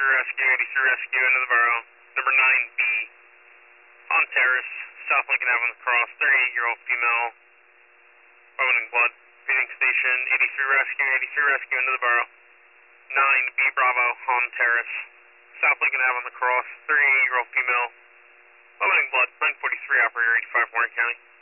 Rescue, 83 Rescue, into the borough. Number 9B, on Terrace, South Lincoln Avenue Cross, 38-year-old female, vomiting blood. Feeding station, 83 Rescue, 83 Rescue, into the borough. 9B Bravo, on Terrace, South Lincoln Avenue Cross, 38-year-old female, vomiting blood. 943, operator 85, Warren County.